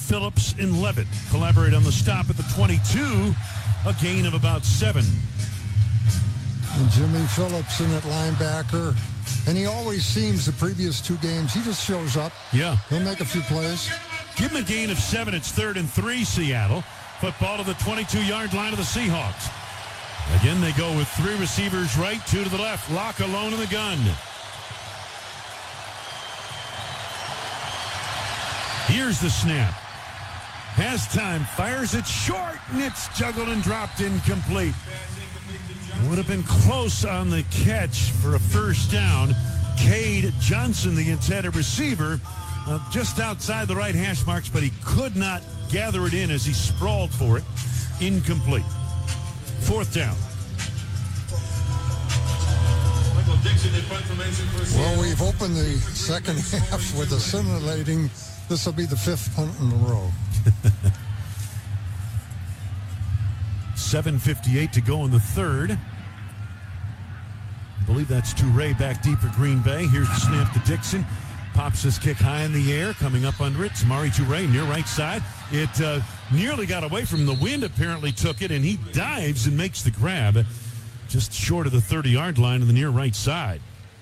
Phillips, and Levitt collaborate on the stop at the 22, a gain of about 7. And Jimmy Phillips in at linebacker. And he always seems, the previous 2 games, he just shows up. Yeah. He'll make a few plays. Give him a gain of 7. It's 3rd and 3, Seattle. Football to the 22-yard line of the Seahawks. Again, they go with 3 receivers right, 2 to the left. Locke alone in the gun. Here's the snap. Has time, fires it short, and it's juggled and dropped incomplete. Would have been close on the catch for a first down. Cade Johnson, the intended receiver, just outside the right hash marks, but he could not gather it in as he sprawled for it. Incomplete. 4th down. Well, we've opened the second half with a scintillating. This will be the 5th punt in a row. 7:58 to go in the 3rd. I believe that's Toure back deep for Green Bay. Here's the snap to Dixon. Pops his kick high in the air. Coming up under it, Samori Toure near right side. It nearly got away from the wind, apparently took it, and he dives and makes the grab just short of the 30-yard line on the near right side.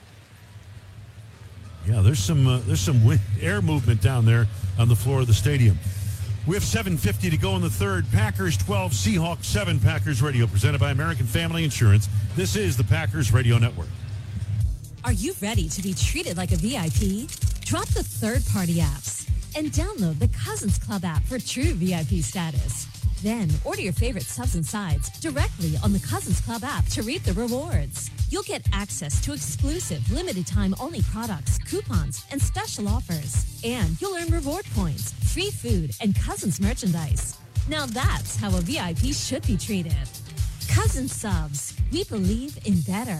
Yeah, there's some wind, air movement down there on the floor of the stadium. We have 7:50 to go in the 3rd. Packers 12, Seahawks 7. Packers Radio, presented by American Family Insurance. This is the Packers Radio Network. Are you ready to be treated like a VIP? Drop the third-party apps and download the Cousins Club app for true VIP status. Then order your favorite subs and sides directly on the Cousins Club app to reap the rewards. You'll get access to exclusive, limited-time-only products, coupons, and special offers. And you'll earn reward points, free food, and Cousins merchandise. Now that's how a VIP should be treated. Cousins Subs. We believe in better.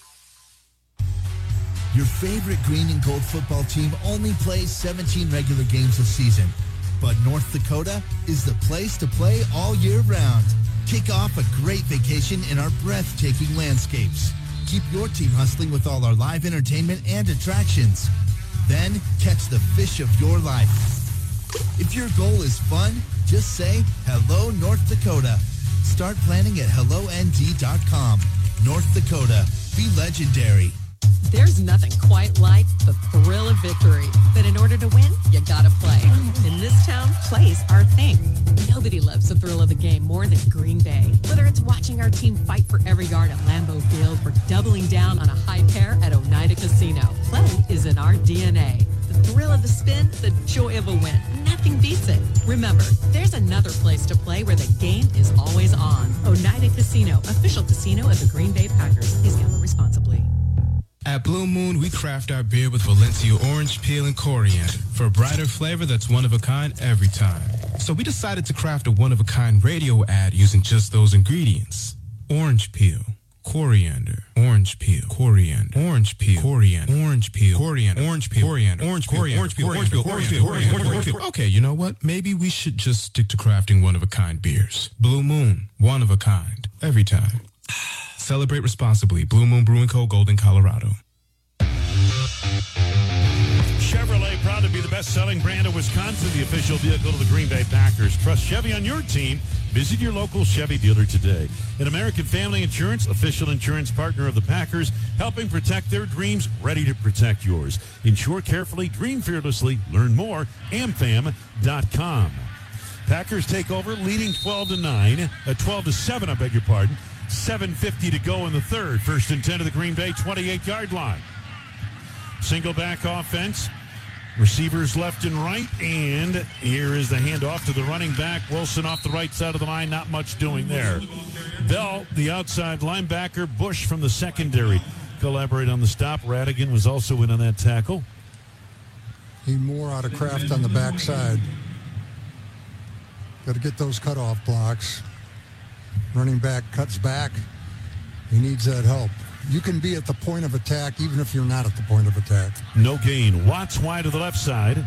Your favorite green and gold football team only plays 17 regular games a season. But North Dakota is the place to play all year round. Kick off a great vacation in our breathtaking landscapes. Keep your team hustling with all our live entertainment and attractions. Then catch the fish of your life. If your goal is fun, just say, hello, North Dakota. Start planning at HelloND.com. North Dakota. Be legendary. There's nothing quite like the thrill of victory. But in order to win, you gotta play. In this town, plays our thing. Nobody loves the thrill of the game more than Green Bay. Whether it's watching our team fight for every yard at Lambeau Field or doubling down on a high pair at Oneida Casino, play is in our DNA. The thrill of the spin, the joy of a win. Nothing beats it. Remember, there's another place to play where the game is always on. Oneida Casino, official casino of the Green Bay Packers. Please gamble responsibly. At Blue Moon, we craft our beer with Valencia orange peel and coriander for a brighter flavor that's one of a kind every time. So we decided to craft a one-of-a-kind radio ad using just those ingredients. Orange peel, coriander, orange peel, coriander, orange peel, coriander, orange peel, coriander, orange peel, coriander, orange peel, orange peel, orange peel, orange peel, orange peel. Okay, you know what? Maybe we should just stick to crafting one-of-a-kind beers. Blue Moon, one of a kind, every time. Celebrate responsibly. Blue Moon Brewing Co., Golden, Colorado. Chevrolet, proud to be the best-selling brand of Wisconsin, the official vehicle of the Green Bay Packers. Trust Chevy on your team. Visit your local Chevy dealer today. And American Family Insurance, official insurance partner of the Packers, helping protect their dreams, ready to protect yours. Insure carefully, dream fearlessly. Learn more, amfam.com. Packers take over, leading 12-7, I beg your pardon. 7:50 to go in the 3rd. 1st and 10 to the Green Bay 28-yard line. Single back offense. Receivers left and right. And here is the handoff to the running back. Wilson off the right side of the line. Not much doing there. Bell, the outside linebacker. Bush from the secondary collaborate on the stop. Radigan was also in on that tackle. Need more out of Kraft on the backside. Got to get those cutoff blocks. Running back cuts back. He needs that help. You can be at the point of attack even if you're not at the point of attack. No gain. Watts wide to the left side.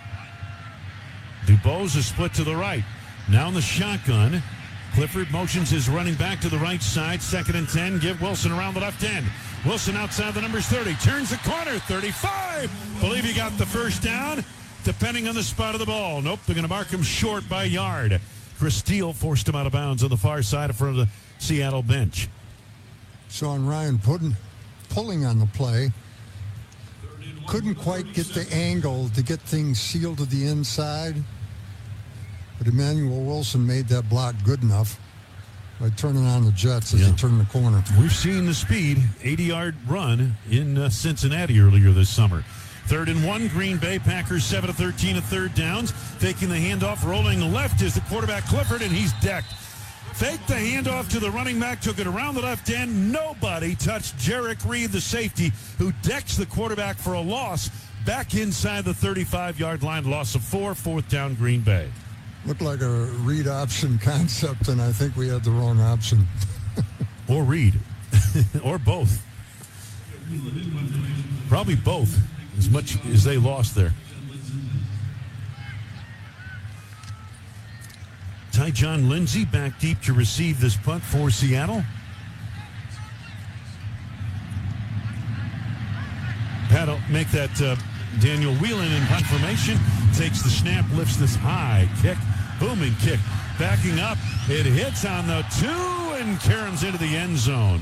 DuBose is split to the right. Now in the shotgun. Clifford motions his running back to the right side. 2nd and 10. Give Wilson around the left end. Wilson outside the numbers 30. Turns the corner. 35. Believe he got the first down. depending on the spot of the ball. Nope, they're going to mark him short by a yard. Chris Steele forced him out of bounds on the far side in front of the Seattle bench. Sean Ryan pulling on the play. Couldn't quite get the angle to get things sealed to the inside. But Emmanuel Wilson made that block good enough by turning on the jets as he turned the corner. We've seen the speed, 80-yard run in Cincinnati earlier this summer. 3rd and 1, Green Bay Packers 7-13 at third downs. Faking the handoff, rolling left is the quarterback Clifford, and he's decked. Faked the handoff to the running back, took it around the left end. Nobody touched Jarek Reed, the safety, who decks the quarterback for a loss back inside the 35-yard line. Loss of 4, 4th down Green Bay. Looked like a read option concept, and I think we had the wrong option. Or read. Or both. Probably both, as much as they lost there. Tyjon Lindsey back deep to receive this punt for Seattle. Pat'll make that Daniel Whelan in punt formation. Takes the snap, lifts this high kick. Booming kick. Backing up. It hits on the 2 and caroms into the end zone.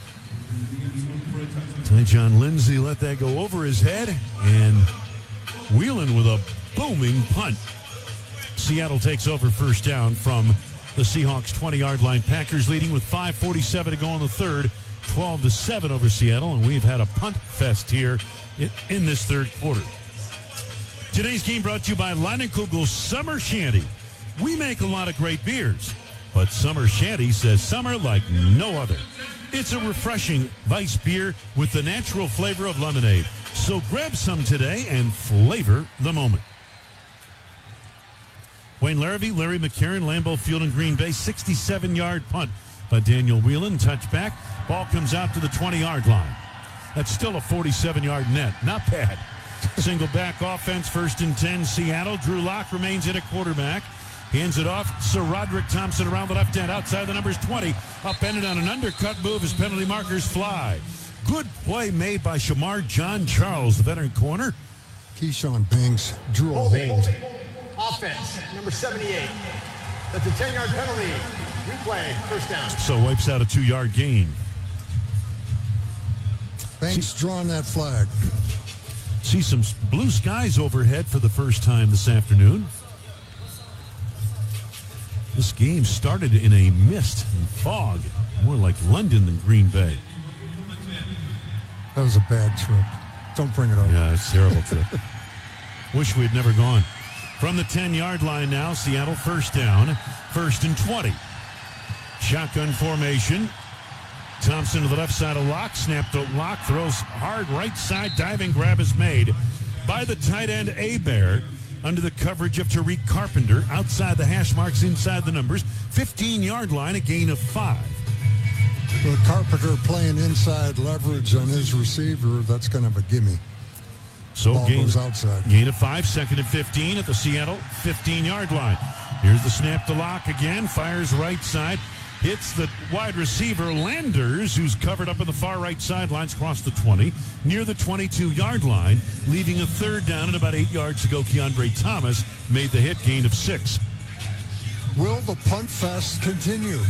Tyjon Lindsey let that go over his head. And Whelan with a booming punt. Seattle takes over first down from the Seahawks 20-yard line. Packers leading with 5:47 to go in the third. 12-7 over Seattle. And we've had a punt fest here in this third quarter. Today's game brought to you by Leinenkugel Summer Shanty. We make a lot of great beers, but Summer Shanty says summer like no other. It's a refreshing Weiss beer with the natural flavor of lemonade. So grab some today and flavor the moment. Wayne Larrivee, Larry McCarron, Lambeau Field in Green Bay, 67-yard punt by Daniel Whelan. Touchback. Ball comes out to the 20-yard line. That's still a 47-yard net. Not bad. Single back offense, 1st and 10, Seattle. Drew Lock remains at a quarterback. Hands it off. Sir Roderick Thompson around the left end, outside the numbers 20. Upended on an undercut move as penalty markers fly. Good play made by Shamar John Charles, the veteran corner. Keyshawn Banks drew a hold. Offense, number 78. That's a 10-yard penalty. Replay, first down. So wipes out a 2-yard gain. Banks drawing that flag. See some blue skies overhead for the first time this afternoon. This game started in a mist and fog, more like London than Green Bay. That was a bad trip. Don't bring it up. Yeah, it's a terrible trip. Wish we had never gone. From the 10-yard line now, Seattle first down, 1st and 20. Shotgun formation. Thompson to the left side of Lock. Snap to Lock. Throws hard right side. Diving grab is made by the tight end Hebert under the coverage of Tariq Carpenter. Outside the hash marks, inside the numbers. 15-yard line, a gain of 5. With Carpenter playing inside leverage on his receiver, that's kind of a gimme. So gain of 5, 2nd and 15 at the Seattle 15-yard line. Here's the snap to Lock again. Fires right side. Hits the wide receiver, Landers, who's covered up in the far right sidelines, across the 20, near the 22-yard line, leaving a 3rd down and about 8 yards to go. Keandre Thomas made the hit, gain of 6. Will the punt fest continue?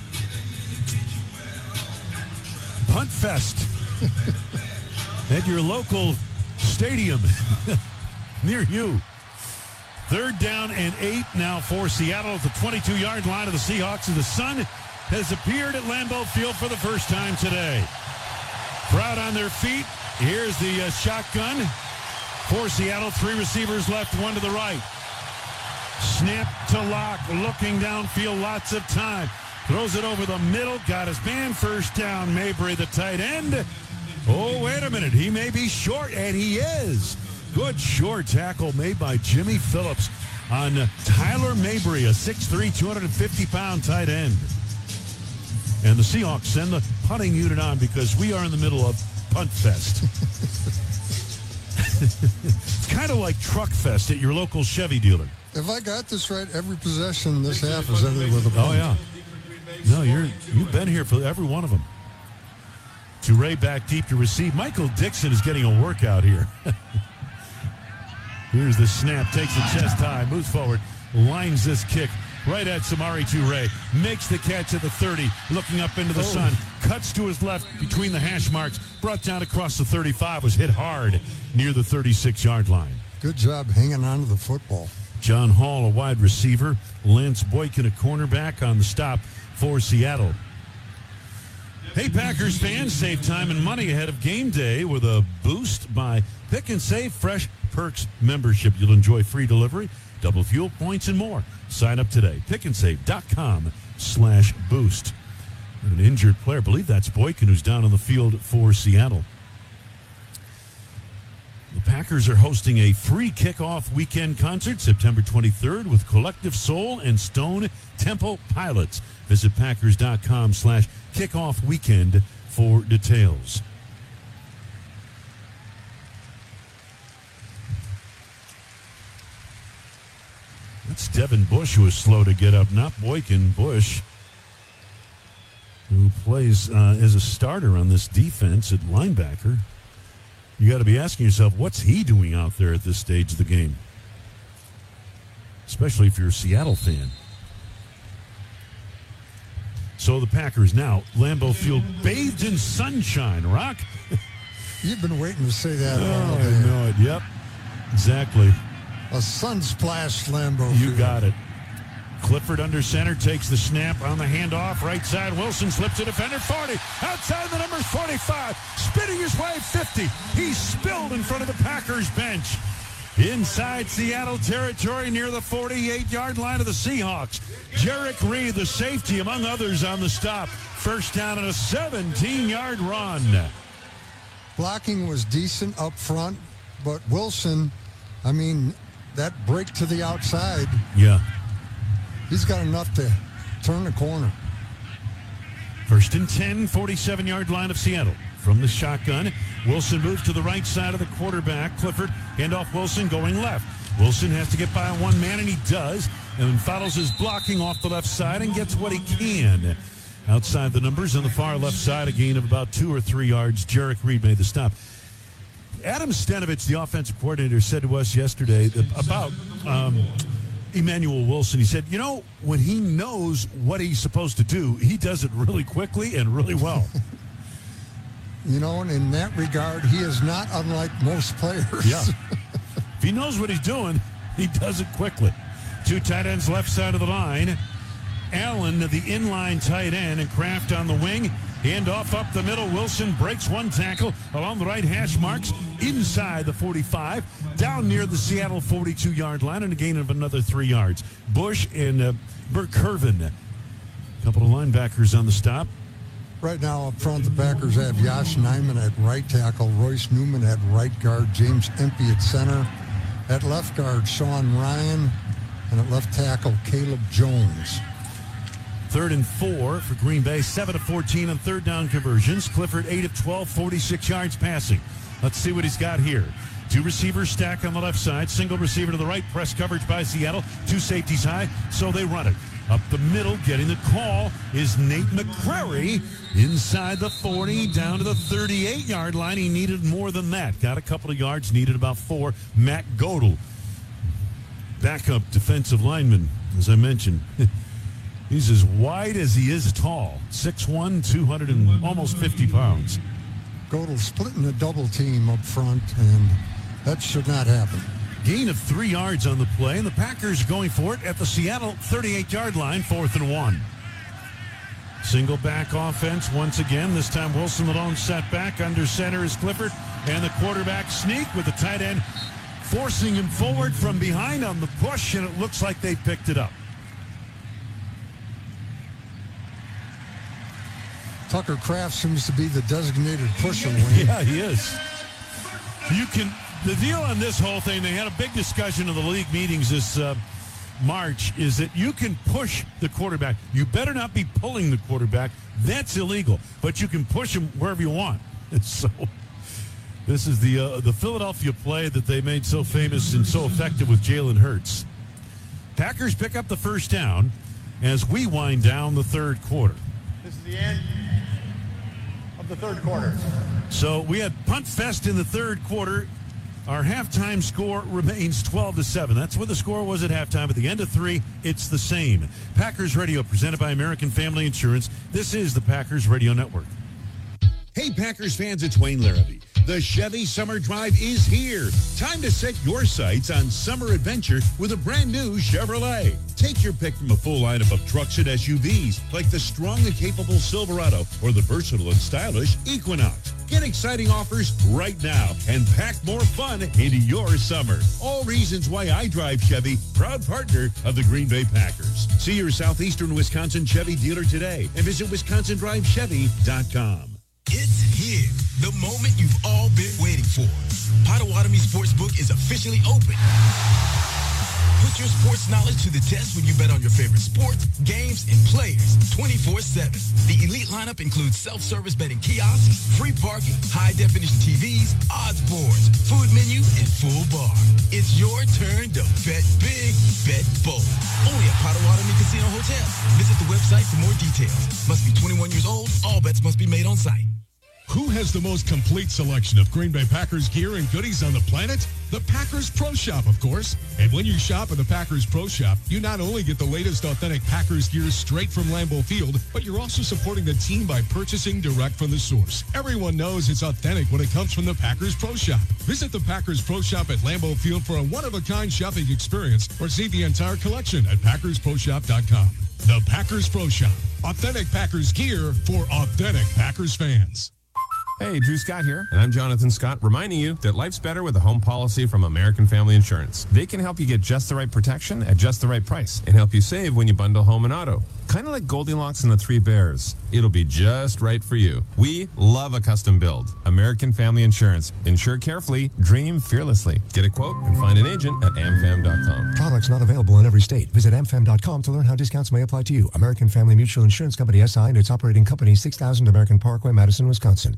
Punt fest at your local stadium near you. 3rd down and 8 now for Seattle at the 22-yard line of the Seahawks, and the sun has appeared at Lambeau Field for the first time today. Crowd on their feet. Here's the shotgun for Seattle. 3 receivers left, 1 to the right. Snap to Lock, looking downfield, lots of time. Throws it over the middle, got his man, 1st down. Mabry, the tight end. Oh, wait a minute, he may be short, and he is. Good short tackle made by Jimmy Phillips on Tyler Mabry, a 6'3", 250-pound tight end. And the Seahawks send the punting unit on because we are in the middle of Punt Fest. It's kind of like Truck Fest at your local Chevy dealer. If I got this right, every possession this half is ended with a punt. Oh, yeah. No, you've been here for every one of them. Toure back deep to receive. Michael Dixon is getting a workout here. Here's the snap, takes the chest high, moves forward, lines this kick right at Samori Toure, makes the catch at the 30, looking up into the sun, cuts to his left between the hash marks, brought down across the 35, was hit hard near the 36-yard line. Good job hanging on to the football. John Hall, a wide receiver, Lance Boykin, a cornerback on the stop for Seattle. Hey, Packers fans, save time and money ahead of game day with a boost by Pick and Save Fresh Perks membership. You'll enjoy free delivery, double fuel points, and more. Sign up today. pickandsave.com/boost. An injured player, I believe that's Boykin, who's down on the field for Seattle. The Packers are hosting a free kickoff weekend concert September 23rd with Collective Soul and Stone Temple Pilots. Visit Packers.com/kickoff weekend for details. That's Devin Bush, who is slow to get up, not Boykin. Bush, who plays as a starter on this defense at linebacker. You got to be asking yourself, what's he doing out there at this stage of the game? Especially if you're a Seattle fan. So the Packers now, Lambeau Field, bathed in sunshine. Rock? You've been waiting to say that all I day. know it. Yep, exactly. A sun-splashed Lambeau Field. You got it. Clifford under center, takes the snap on the handoff. Right side, Wilson slips to defender, 40. Outside the numbers, 45. Spinning his way, 50. He's spilled in front of the Packers bench. Inside Seattle territory near the 48-yard line of the Seahawks. Jarek Reed, the safety, among others, on the stop. First down and a 17-yard run. Blocking was decent up front, but Wilson, I mean, that break to the outside. Yeah. He's got enough to turn the corner. First and 10, 47-yard line of Seattle. From the shotgun, Wilson moves to the right side of the quarterback. Clifford, handoff Wilson going left. Wilson has to get by one man, and he does, and follows his blocking off the left side and gets what he can. Outside the numbers on the far left side, a gain of about 2 or 3 yards. Jarek Reed made the stop. Adam Stenovich, the offensive coordinator, said to us yesterday about Emmanuel Wilson. He said, you know, when he knows what he's supposed to do, he does it really quickly and really well. You know, and in that regard, he is not unlike most players. Yeah. If he knows what he's doing, he does it quickly. 2 tight ends left side of the line. Allen, the inline tight end, and Kraft on the wing. Handoff up the middle. Wilson breaks one tackle along the right hash marks inside the 45, down near the Seattle 42-yard line, and a gain of another 3 yards. Bush and Bert Curvin, a couple of linebackers on the stop. Right now up front, the Packers have Yosh Nijman at right tackle, Royce Newman at right guard, James Empey at center. At left guard, Sean Ryan, and at left tackle, Caleb Jones. 3rd and 4 for Green Bay, 7 of 14 on third down conversions. Clifford, 8 of 12, 46 yards passing. Let's see what he's got here. 2 receivers stack on the left side, single receiver to the right, press coverage by Seattle, 2 safeties high, so they run it. Up the middle, getting the call, is Nate McCrary inside the 40, down to the 38-yard line. He needed more than that. Got a couple of yards, needed about 4. Matt Godel, backup defensive lineman, as I mentioned. He's as wide as he is tall. 6'1", 200 and almost 50 pounds. Godel splitting a double team up front, and that should not happen. Gain of 3 yards on the play, and the Packers going for it at the Seattle 38-yard line, 4th and 1. Single back offense once again. This time Wilson the lone set back. Under center is Clifford, and the quarterback sneak with the tight end forcing him forward from behind on the push, and it looks like they picked it up. Tucker Kraft seems to be the designated pusher. Yeah, he is. The deal on this whole thing, they had a big discussion in the league meetings this March, is that you can push the quarterback. You better not be pulling the quarterback. That's illegal. But you can push him wherever you want. And so this is the Philadelphia play that they made so famous and so effective with Jalen Hurts. Packers pick up the first down as we wind down the third quarter. This is the end of the third quarter. So we had punt fest in the third quarter. Our halftime score remains 12-7. That's what the score was at halftime. At the end of 3, it's the same. Packers Radio, presented by American Family Insurance. This is the Packers Radio Network. Hey, Packers fans, it's Wayne Larrabee. The Chevy Summer Drive is here. Time to set your sights on summer adventure with a brand new Chevrolet. Take your pick from a full lineup of trucks and SUVs like the strong and capable Silverado or the versatile and stylish Equinox. Get exciting offers right now and pack more fun into your summer. All reasons why I drive Chevy, proud partner of the Green Bay Packers. See your Southeastern Wisconsin Chevy dealer today and visit WisconsinDriveChevy.com. It's here, the moment you've all been waiting for. Potawatomi Sportsbook is officially open. Put your sports knowledge to the test when you bet on your favorite sports, games, and players 24/7. The elite lineup includes self-service betting kiosks, free parking, high-definition TVs, odds boards, food menu, and full bar. It's your turn to bet big, bet bold. Only at Potawatomi Casino Hotel. Visit the website for more details. Must be 21 years old. All bets must be made on site. Who has the most complete selection of Green Bay Packers gear and goodies on the planet? The Packers Pro Shop, of course. And when you shop at the Packers Pro Shop, you not only get the latest authentic Packers gear straight from Lambeau Field, but you're also supporting the team by purchasing direct from the source. Everyone knows it's authentic when it comes from the Packers Pro Shop. Visit the Packers Pro Shop at Lambeau Field for a one-of-a-kind shopping experience or see the entire collection at PackersProShop.com. The Packers Pro Shop. Authentic Packers gear for authentic Packers fans. Hey, Drew Scott here, and I'm Jonathan Scott, reminding you that life's better with a home policy from American Family Insurance. They can help you get just the right protection at just the right price and help you save when you bundle home and auto. Kind of like Goldilocks and the Three Bears. It'll be just right for you. We love a custom build. American Family Insurance. Insure carefully, dream fearlessly. Get a quote and find an agent at amfam.com. Products not available in every state. Visit amfam.com to learn how discounts may apply to you. American Family Mutual Insurance Company, SI, and its operating company, 6000 American Parkway, Madison, Wisconsin.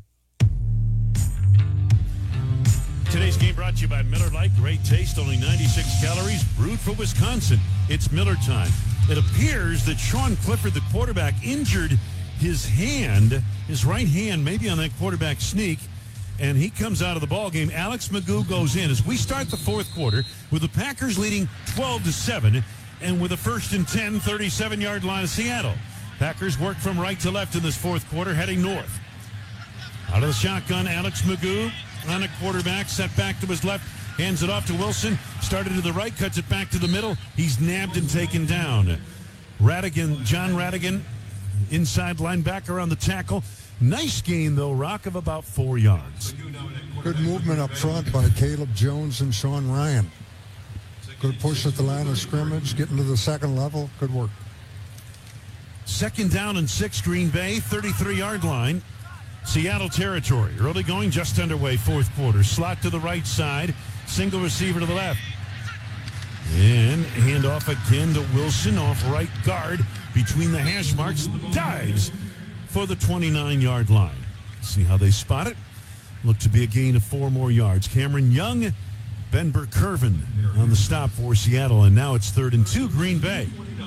Today's game brought to you by Miller Lite. Great taste, only 96 calories, brewed for Wisconsin. It's Miller time. It appears that Sean Clifford, the quarterback, injured his hand, his right hand, maybe on that quarterback sneak, and he comes out of the ball game. Alex Magoo goes in as we start the fourth quarter with the Packers leading 12-7 and with a 1st and 10, 37-yard line of Seattle. Packers work from right to left in this fourth quarter, heading north. Out of the shotgun, Alex Magoo on a quarterback, set back to his left, hands it off to Wilson, started to the right, cuts it back to the middle. He's nabbed and taken down. John Radigan, inside linebacker on the tackle. Nice gain, though, Rock, of about 4 yards. Good movement up front by Caleb Jones and Sean Ryan. Good push at the line of scrimmage, getting to the second level. Good work. 2nd down and 6, Green Bay, 33-yard line. Seattle territory. Early going, just underway, fourth quarter. Slot to the right side. Single receiver to the left. And handoff again to Wilson off right guard between the hash marks. Dives for the 29-yard line. See how they spot it. Look to be a gain of 4 more yards. Cameron Young, Ben Burkervin on the stop for Seattle. And now it's 3rd and 2, Green Bay.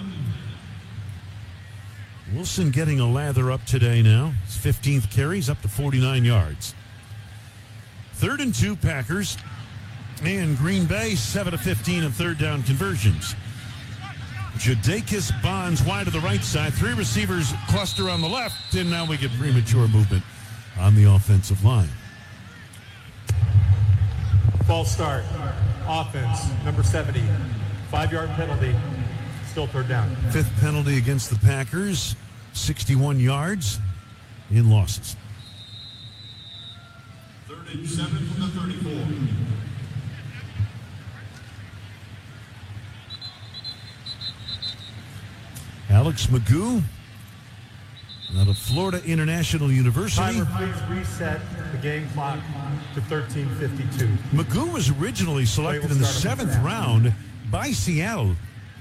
Wilson getting a lather up today now. His 15th carries up to 49 yards. 3rd and 2 Packers. And Green Bay 7 of 15 in 3rd down conversions. Jadakis Bonds wide to the right side. 3 receivers cluster on the left. And now we get premature movement on the offensive line. False start. Offense, number 70. 5-yard penalty. Still 3rd down. 5th penalty against the Packers. 61 yards in losses. 3rd and 7 from the 34. Alex Magoo out of Florida International University. Timer, please reset the game clock to 13:52. Magoo was originally selected in the 7th round by Seattle.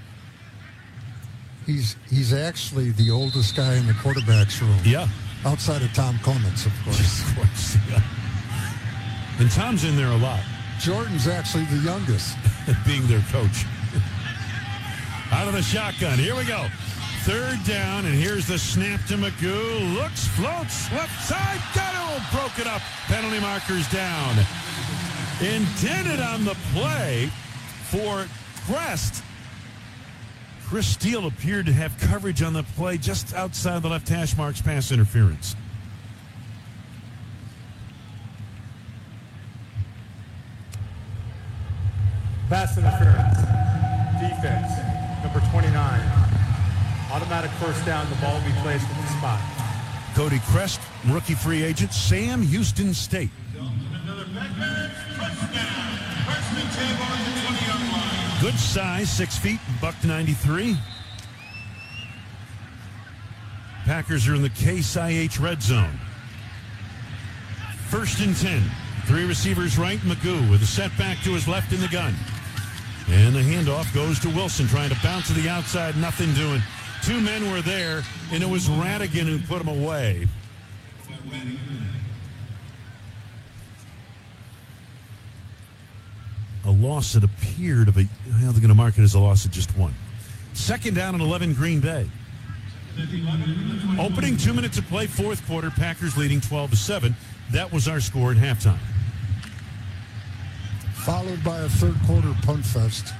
He's actually the oldest guy in the quarterback's room. Yeah. Outside of Tom Clements, of course. Of course, yeah. And Tom's in there a lot. Jordan's actually the youngest. Being their coach. Out of the shotgun. Here we go. 3rd down, and here's the snap to Magoo. Looks, floats, left side. Got it. Broke it up. Penalty markers down. Intended on the play for Crest. Chris Steele appeared to have coverage on the play just outside the left hash marks, pass interference. Pass interference. Defense, number 29. Automatic first down. The ball will be placed at the spot. Cody Crest, rookie free agent, Sam Houston State. Good size, 6 feet, $193. Packers are in the Case IH red zone. 1st and 10. 3 receivers right, Magoo with a setback to his left in the gun. And the handoff goes to Wilson, trying to bounce to the outside, nothing doing. 2 men were there, and it was Radigan who put him away. A loss that appeared of a, they're going to mark it as a loss of just 1. 2nd down and 11, Green Bay. Opening 2 minutes of play, 4th quarter, Packers leading 12-7. That was our score at halftime. Followed by a 3rd quarter punt fest.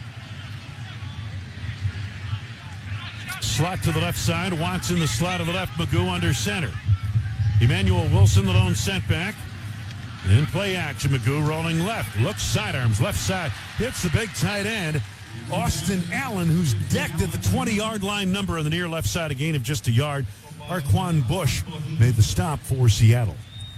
Slot to the left side. Watson the slot to the left. Magoo under center. Emmanuel Wilson the lone setback. In play action, Magoo rolling left. Looks sidearms, left side. Hits the big tight end, Austin Allen, who's decked at the 20-yard line number on the near left side, a gain of just a yard. Arquan Bush made the stop for Seattle.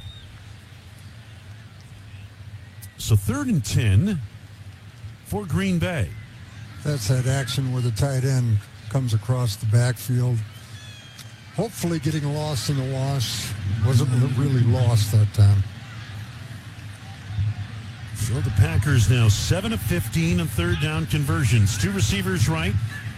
So 3rd and 10 for Green Bay. That's that action where the tight end comes across the backfield. Hopefully getting lost in the wash. Wasn't really lost that time. So the Packers now 7 of 15 on 3rd down conversions. 2 receivers right.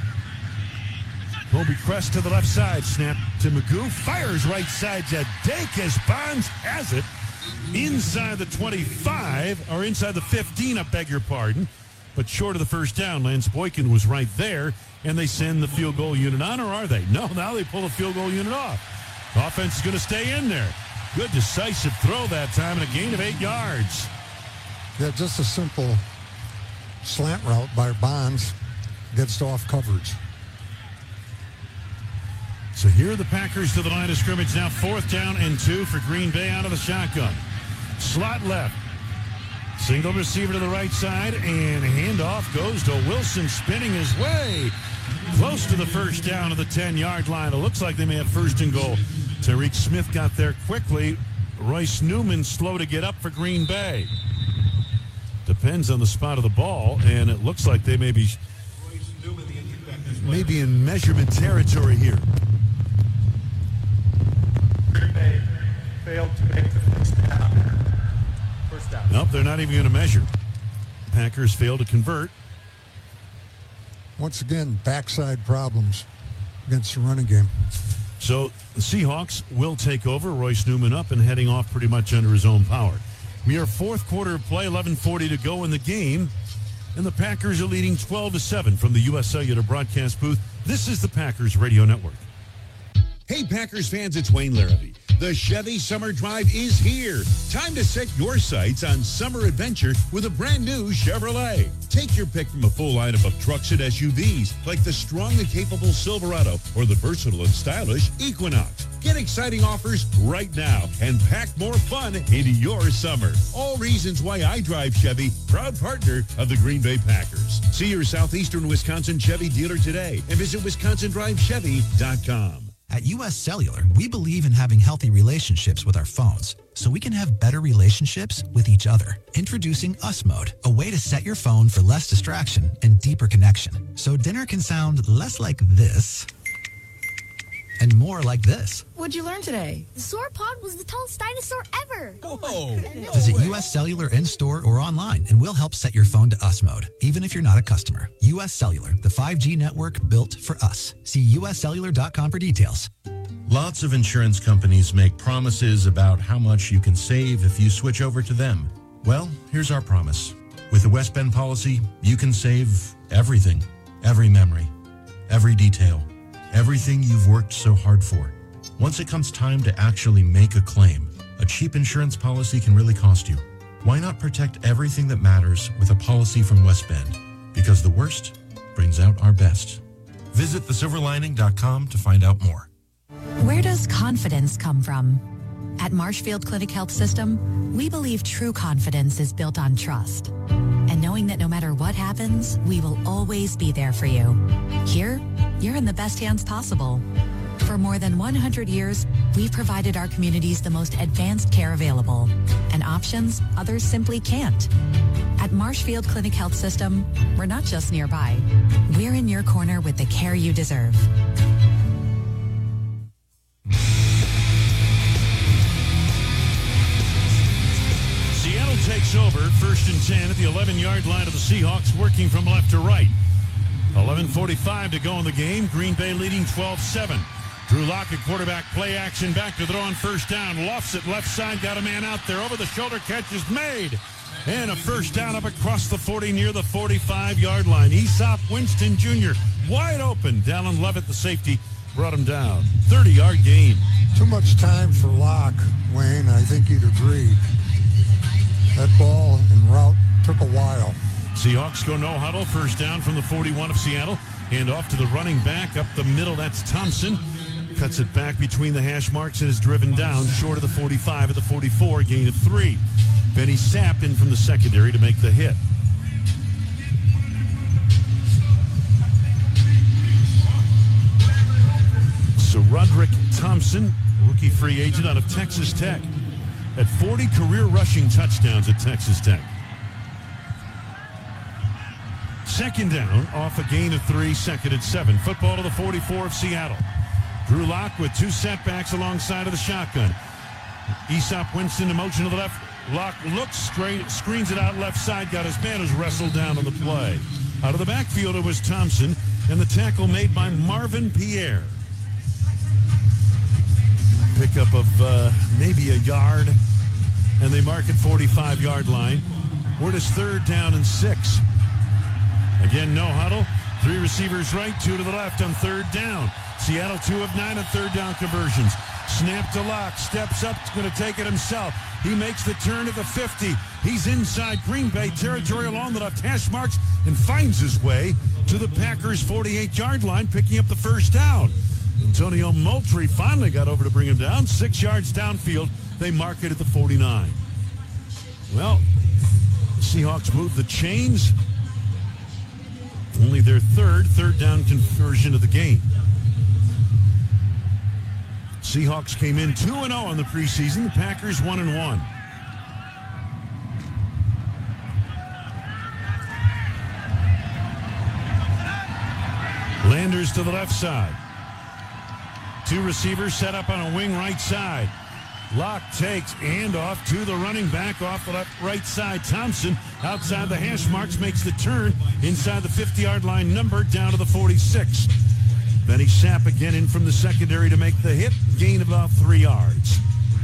Colby Crest to the left side. Snap to Magoo. Fires right side to Dacus. Bonds has it. Inside the 25, or inside the 15, I beg your pardon. But short of the first down, Lance Boykin was right there. And they send the field goal unit on, or are they? No, now they pull the field goal unit off. Offense is going to stay in there. Good decisive throw that time and a gain of 8 yards. Yeah, just a simple slant route by Bonds gets off coverage. So here are the Packers to the line of scrimmage now. 4th down and 2 for Green Bay out of the shotgun. Slot left. Single receiver to the right side, and handoff goes to Wilson, spinning his way close to the first down of the 10-yard line. It looks like they may have 1st and goal. Tariq Smith got there quickly. Royce Newman slow to get up for Green Bay. Depends on the spot of the ball, and it looks like they may be in measurement territory here. Green Bay failed to make the first down. Nope, they're not even going to measure. Packers fail to convert. Once again, backside problems against the running game. So the Seahawks will take over. Royce Newman up and heading off pretty much under his own power. We are 4th quarter of play, 11:40 to go in the game. And the Packers are leading 12-7 from the U.S. Cellular broadcast booth. This is the Packers Radio Network. Hey, Packers fans, it's Wayne Larrabee. The Chevy Summer Drive is here. Time to set your sights on summer adventure with a brand new Chevrolet. Take your pick from a full lineup of trucks and SUVs like the strong and capable Silverado or the versatile and stylish Equinox. Get exciting offers right now and pack more fun into your summer. All reasons why I drive Chevy, proud partner of the Green Bay Packers. See your Southeastern Wisconsin Chevy dealer today and visit WisconsinDriveChevy.com. At U.S. Cellular, we believe in having healthy relationships with our phones so we can have better relationships with each other. Introducing US Mode, a way to set your phone for less distraction and deeper connection. So dinner can sound less like this and more like this. What'd you learn today? The sauropod was the tallest dinosaur ever. Whoa! Visit U.S. Cellular in-store or online, and we'll help set your phone to US Mode, even if you're not a customer. U.S. Cellular, the 5G network built for us. See uscellular.com for details. Lots of insurance companies make promises about how much you can save if you switch over to them. Well, here's our promise. With the West Bend policy, you can save everything, every memory, every detail, everything you've worked so hard for. Once it comes time to actually make a claim, a cheap insurance policy can really cost you. Why not protect everything that matters with a policy from West Bend? Because the worst brings out our best. Visit thesilverlining.com to find out more. Where does confidence come from? At Marshfield Clinic Health System, we believe true confidence is built on trust. And knowing that no matter what happens, we will always be there for you. Here, you're in the best hands possible. For more than 100 years, we've provided our communities the most advanced care available and options others simply can't. At Marshfield Clinic Health System, we're not just nearby. We're in your corner with the care you deserve. Seattle takes over, 1st and 10 at the 11-yard line of the Seahawks, working from left to right. 11:45 to go in the game. Green Bay leading 12-7. Drew Lock at quarterback, play action, back to throw on 1st down. Lofts it left side, got a man out there. Over the shoulder catch is made. And a 1st down up across the 40 near the 45-yard line. Aesop Winston Jr. wide open. Dallin Levitt, the safety, brought him down. 30-yard gain. Too much time for Locke, Wayne. I think you'd agree. That ball en route took a while. Seahawks go no huddle. 1st down from the 41 of Seattle. And off to the running back up the middle. That's Thompson. Cuts it back between the hash marks and is driven down short of the 45 at the 44. Gain of 3. Benny Sapp in from the secondary to make the hit. So Roderick Thompson, rookie free agent out of Texas Tech, at 40 career rushing touchdowns at Texas Tech. 2nd down off a gain of 3, 2nd and 7. Football to the 44 of Seattle. Drew Lock with 2 setbacks alongside of the shotgun. Aesop Winston in motion to the left. Lock looks straight, screens it out left side, got his man who's wrestled down on the play. Out of the backfield it was Thompson, and the tackle made by Marvin Pierre. Pickup of maybe a yard, and they mark it 45-yard line. We're just 3rd down and 6. Again, no huddle. 3 receivers right, 2 to the left on 3rd down. Seattle 2 of 9 on 3rd down conversions. Snap to Lock, steps up, going to take it himself. He makes the turn to the 50. He's inside Green Bay territory along the left hash marks and finds his way to the Packers' 48-yard line, picking up the 1st down. Antonio Moultrie finally got over to bring him down. 6 yards downfield. They mark it at the 49. Well, Seahawks move the chains. Only their 3rd down conversion of the game. Seahawks came in 2-0 on the preseason. The Packers 1-1. Landers to the left side. 2 receivers set up on a wing right side. Lock takes handoff to the running back off the right side. Thompson outside the hash marks makes the turn inside the 50-yard line, number down to the 46. Benny Sapp again in from the secondary to make the hit. Gain about 3 yards.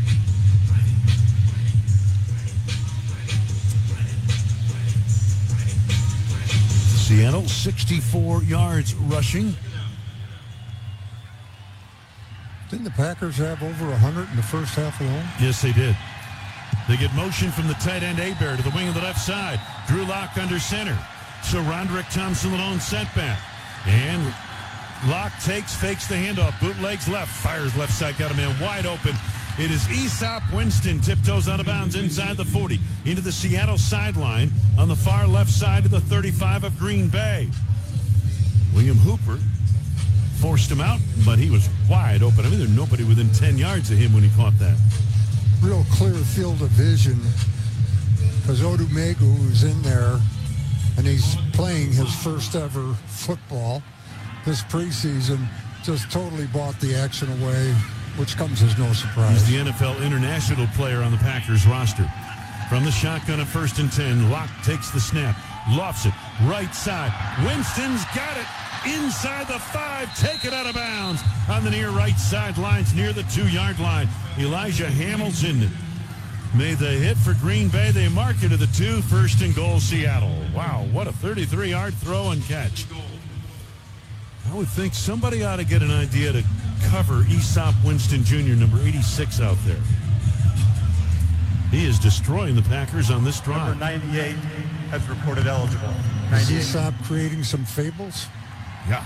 Seattle 64 yards rushing. Didn't the Packers have over 100 in the first half alone? Yes, they did. They get motion from the tight end Hebert to the wing of the left side. Drew Lock under center. So Roderick Thompson, the lone setback. And Lock fakes the handoff, bootlegs left, fires left side, got a man wide open. It is Aesop Winston, tiptoes out of bounds inside the 40, into the Seattle sideline on the far left side of the 35 of Green Bay. William Hooper forced him out, but he was wide open. I mean, there's nobody within 10 yards of him when he caught that. Real clear field of vision, because Odumegu is in there, and he's playing his first ever football this preseason. Just totally bought the action away, which comes as no surprise. He's the NFL international player on the Packers roster. From the shotgun at 1st and 10, Locke takes the snap, lofts it, right side. Winston's got it inside the 5, take it out of bounds on the near right sidelines near the 2-yard line. Elijah Hamilton made the hit for Green Bay. They mark it to the 2, 1st and goal, Seattle. Wow, what a 33-yard throw and catch. I would think somebody ought to get an idea to cover Aesop Winston Jr., number 86, out there. He is destroying the Packers on this drive. Number 98 has reported eligible. Does he stop creating some fables? Yeah.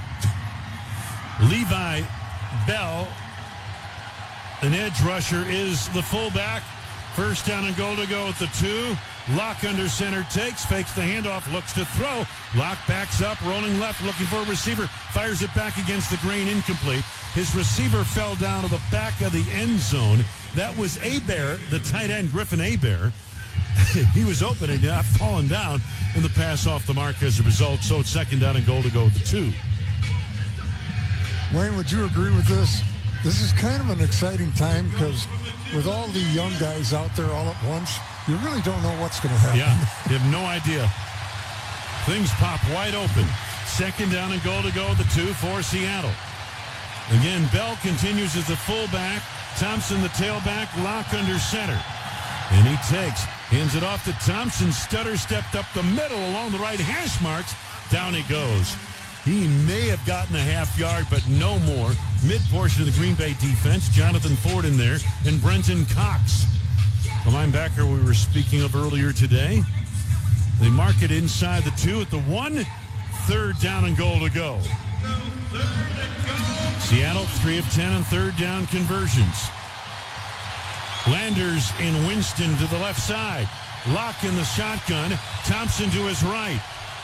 Levi Bell, an edge rusher, is the fullback. First down and goal to go at the 2. Locke under center takes, fakes the handoff, looks to throw. Locke backs up, rolling left, looking for a receiver. Fires it back against the grain, incomplete. His receiver fell down to the back of the end zone. That was Hebert, the tight end, Griffin Hebert. He was open and not falling down, and the pass off the mark as a result. So it's second down and goal to go at the 2. Wayne, would you agree with this? This is kind of an exciting time because with all the young guys out there all at once, you really don't know what's going to happen. Yeah, you have no idea. Things pop wide open. Second down and goal to go at the 2 for Seattle. Again, Bell continues as the fullback. Thompson, the tailback. Locke under center. And he takes, hands it off to Thompson. Stutter stepped up the middle along the right hash marks. Down he goes. He may have gotten a half yard, but no more. Mid-portion of the Green Bay defense. Jonathan Ford in there. And Brenton Cox, the linebacker we were speaking of earlier today. They mark it inside the 2 at the 1. Third down and goal to go. Seattle 3 of 10 on third down conversions. Landers in Winston to the left side. Locke in the shotgun. Thompson to his right.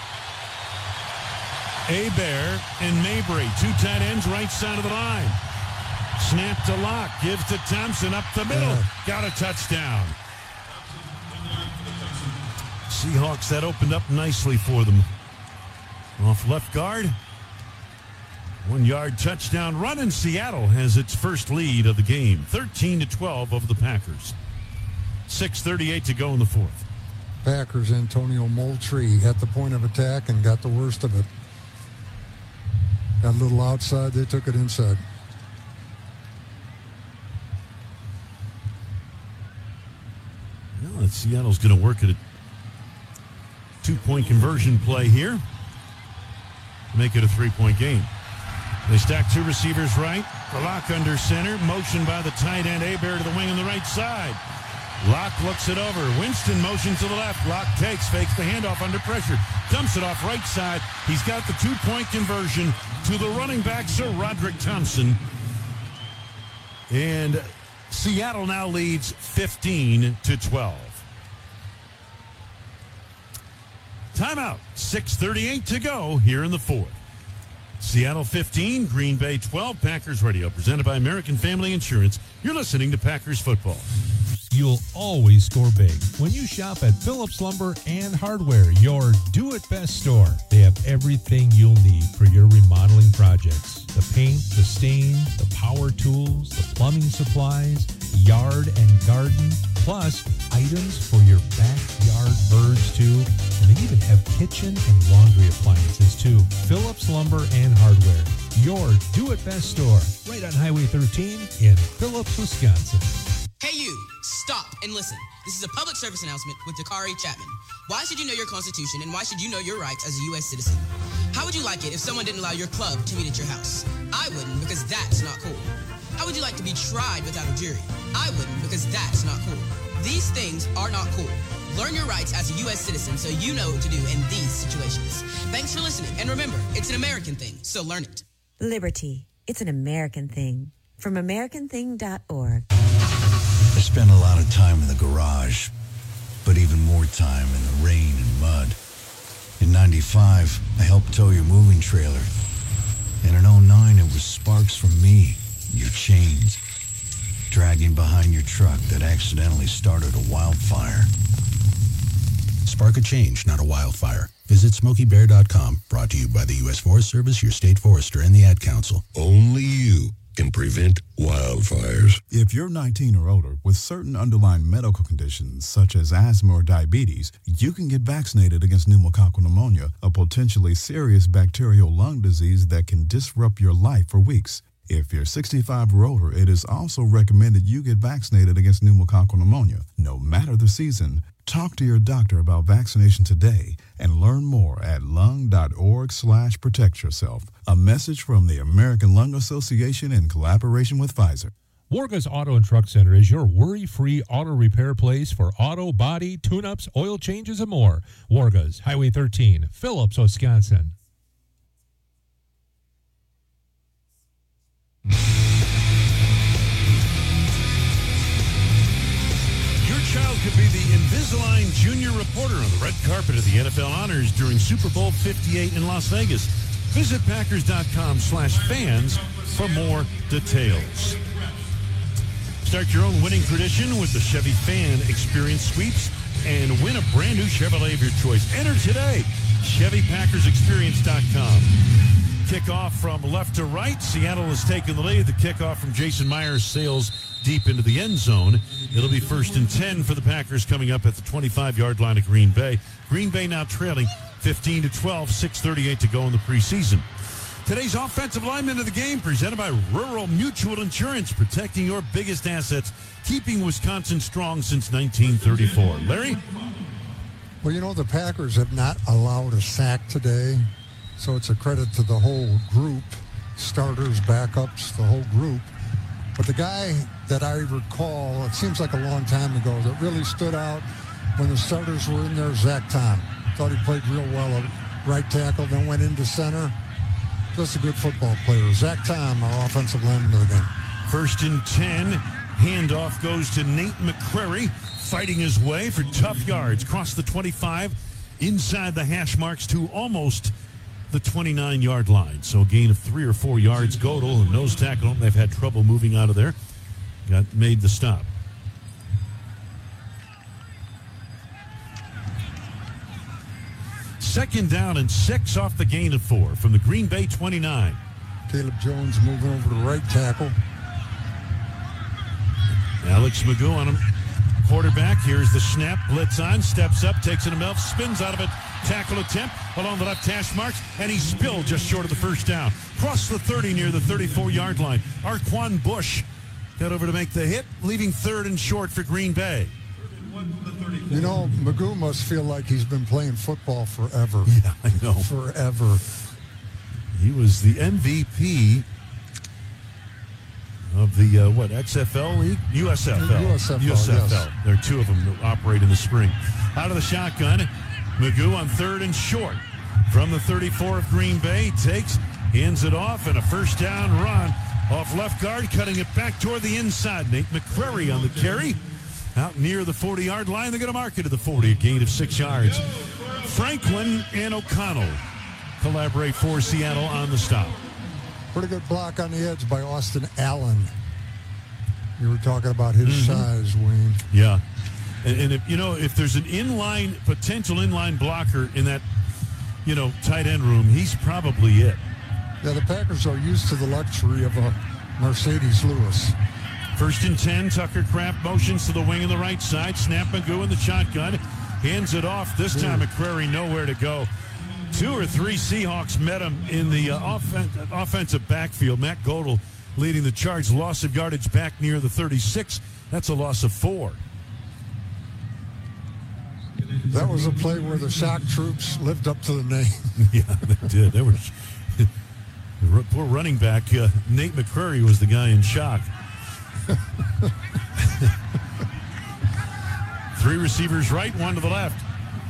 Hebert and Mabry, 2 tight ends right side of the line. Snap to Locke, gives to Thompson up the middle. Got a touchdown. Seahawks, that opened up nicely for them. Off left guard. 1-yard touchdown run, and Seattle has its first lead of the game. 13-12 over the Packers. 6:38 to go in the fourth. Packers, Antonio Moultrie at the point of attack and got the worst of it. Got a little outside, they took it inside. Well, Seattle's going to work at a 2-point conversion play here. Make it a 3-point game. They stack 2 receivers right. Locke under center. Motion by the tight end. Hebert to the wing on the right side. Locke looks it over. Winston motion to the left. Locke takes, fakes the handoff under pressure. Dumps it off right side. He's got the 2-point conversion to the running back, Sir Roderick Thompson. And Seattle now leads 15-12. Timeout. 6:38 to go here in the fourth. Seattle 15, Green Bay 12. Packers Radio, presented by American Family Insurance. You're listening to Packers Football. You'll always score big when you shop at Phillips Lumber and Hardware, your do-it-best store. They have everything you'll need for your remodeling projects. The paint, the stain, the power tools, the plumbing supplies, yard and garden, plus items for your backyard birds too. And they even have kitchen and laundry appliances too. Phillips Lumber and Hardware, your do-it-best store, right on Highway 13 in Phillips, Wisconsin. Hey you, stop and listen. This is a public service announcement with Dakari Chapman. Why should you know your Constitution and why should you know your rights as a U.S. citizen? How would you like it if someone didn't allow your club to meet at your house? I wouldn't, because that's not cool. How would you like to be tried without a jury? I wouldn't, because that's not cool. These things are not cool. Learn your rights as a U.S. citizen so you know what to do in these situations. Thanks for listening, and remember, it's an American thing, so learn it. Liberty. It's an American thing. From AmericanThing.org. I spent a lot of time in the garage, but even more time in the rain and mud. In 95, I helped tow your moving trailer. And in 09, it was sparks from me, your chains, dragging behind your truck that accidentally started a wildfire. Spark a change, not a wildfire. Visit SmokeyBear.com. Brought to you by the U.S. Forest Service, your state forester, and the Ad Council. Only you can prevent wildfires. If you're 19 or older with certain underlying medical conditions such as asthma or diabetes, you can get vaccinated against pneumococcal pneumonia, a potentially serious bacterial lung disease that can disrupt your life for weeks. If you're 65 or older, it is also recommended you get vaccinated against pneumococcal pneumonia, no matter the season. Talk to your doctor about vaccination today and learn more at lung.org/protect yourself. A message from the American Lung Association in collaboration with Pfizer. Warga's Auto and Truck Center is your worry-free auto repair place for auto, body, tune-ups, oil changes, and more. Warga's, Highway 13, Phillips, Wisconsin. Your child could be the Invisalign Junior reporter on the red carpet of the NFL Honors during Super Bowl 58 in Las Vegas. Visit Packers.com/fans for more details. Start your own winning tradition with the Chevy Fan Experience Sweeps and win a brand new Chevrolet of your choice. Enter today. ChevyPackersExperience.com. Kickoff from left to right. Seattle has taken the lead. The kickoff from Jason Myers sails deep into the end zone. It'll be 1st and 10 for the Packers coming up at the 25-yard line of Green Bay. Green Bay now trailing 15-12, 6:38 to go in the preseason. Today's offensive lineman of the game presented by Rural Mutual Insurance, protecting your biggest assets, keeping Wisconsin strong since 1934. Larry? Well, you know, the Packers have not allowed a sack today, so it's a credit to the whole group, starters, backups, the whole group. But the guy that I recall, it seems like a long time ago, that really stood out when the starters were in there, Zach Tom. Thought he played real well at right tackle, then went into center. Just a good football player. Zach Tom, our offensive lineman of the game. 1st and 10. Handoff goes to Nate McCrary, fighting his way for tough yards. Cross the 25, inside the hash marks to almost the 29-yard line. So a gain of 3 or 4 yards. Godel, and nose tackle, they've had trouble moving out of there. Made the stop. Second down and 6 off the gain of 4 from the Green Bay 29. Caleb Jones moving over to right tackle. Alex Magoo on him. Quarterback, here's the snap, blitz on, steps up, takes it himself, spins out of it, tackle attempt along the left hash marks, and he spilled just short of the first down. Crossed the 30 near the 34-yard line. Arquan Bush got over to make the hit, leaving 3rd and short for Green Bay. You know, Magoo must feel like he's been playing football forever. Yeah, I know. Forever. He was the MVP of the, XFL League? USFL. USFL, Yes. There are 2 of them that operate in the spring. Out of the shotgun, Magoo on 3rd and short. From the 34 of Green Bay, hands it off, and a first down run off left guard, cutting it back toward the inside. Nate McCrary on the carry. Out near the 40-yard line, they're going to mark it to the 40, a gain of 6 yards. Franklin and O'Connell collaborate for Seattle on the stop. Pretty good block on the edge by Austin Allen. You were talking about his size, Wayne. Yeah. And if there's an potential inline blocker in that, tight end room, he's probably it. Yeah, the Packers are used to the luxury of a Mercedes Lewis. 1st and 10, Tucker Kraft motions to the wing on the right side. Snap Magoo in the shotgun. Hands it off. This time McCrary nowhere to go. 2 or 3 Seahawks met him in the offensive backfield. Matt Godel leading the charge. Loss of yardage back near the 36. That's a loss of 4. That was a play where the shock troops lived up to the name. Yeah, they did. They were poor running back. Nate McCrary was the guy in shock. 3 receivers right, 1 to the left.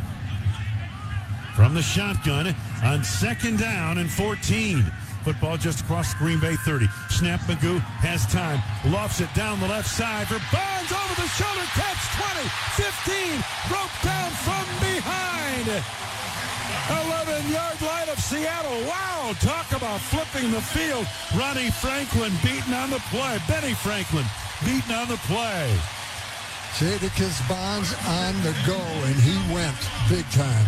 From the shotgun on 2nd down and 14. Football just across the Green Bay 30. Snap Magoo has time. Lofts it down the left side for Bonds over the shoulder. Catch 20, 15. Broke down from behind. 11-yard line of Seattle. Wow, talk about flipping the field. Ronnie Franklin beaten on the play. Benny Franklin beaten on the play. Jadakiss Bonds on the go, and he went big time.